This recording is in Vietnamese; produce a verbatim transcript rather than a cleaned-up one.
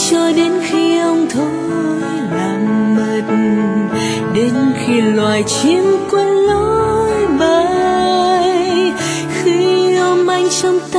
cho đến khi ông thôi làm mất, đến khi loài chim quên lối bay, khi ôm anh trong tay